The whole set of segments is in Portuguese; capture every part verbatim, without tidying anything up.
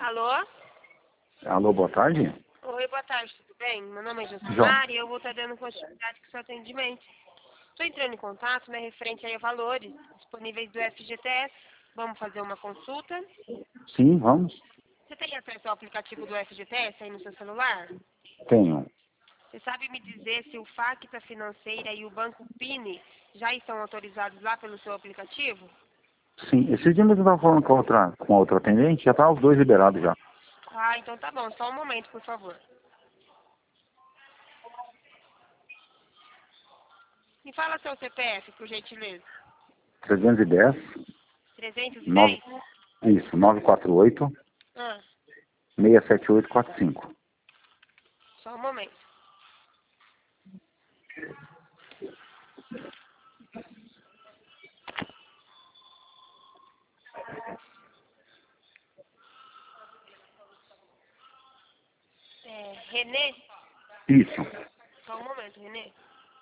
Alô? Alô, boa tarde. Oi, boa tarde, tudo bem? Meu nome é João. Josimar e eu vou estar dando continuidade com o seu atendimento. Estou entrando em contato, né, referente aí a valores disponíveis do F G T S. Vamos fazer uma consulta. Sim, vamos. Você tem acesso ao aplicativo do F G T S aí no seu celular? Tenho. Você sabe me dizer se o Facta Financeira e o Banco Pini já estão autorizados lá pelo seu aplicativo? Sim, esse dia eu estava falando com a outra, com a outra atendente, já tá os dois liberados já. Ah, então tá bom. Só um momento, por favor. Me fala seu C P F, por gentileza. trezentos e dez, trezentos e nove, dez? isso, nove quatro oito, Ah, seis sete oito quatro cinco. só um momento. É, Renê? Isso. Só um momento, Renê.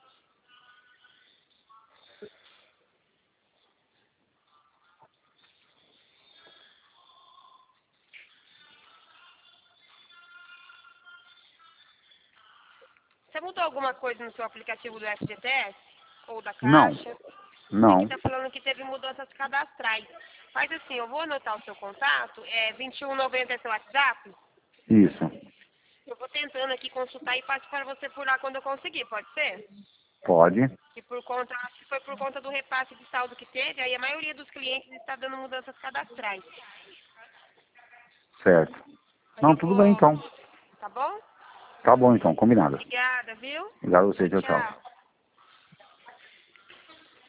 Você mudou alguma coisa no seu aplicativo do F G T S? Ou da Não, Caixa? Aqui não. tá falando que teve mudanças cadastrais. Faz assim, eu vou anotar o seu contato, é vinte e um noventa é seu WhatsApp. Isso. Eu vou tentando aqui consultar e passo para você por lá quando eu conseguir, pode ser? Pode. Que por conta, acho que foi por conta do repasse de saldo que teve, aí a maioria dos clientes está dando mudanças cadastrais. Certo. Aí Não, eu tudo bem vou, então. tá bom? Tá bom então, combinado. Obrigada, viu? Obrigado a você, Tchau, tchau, tchau. tchau.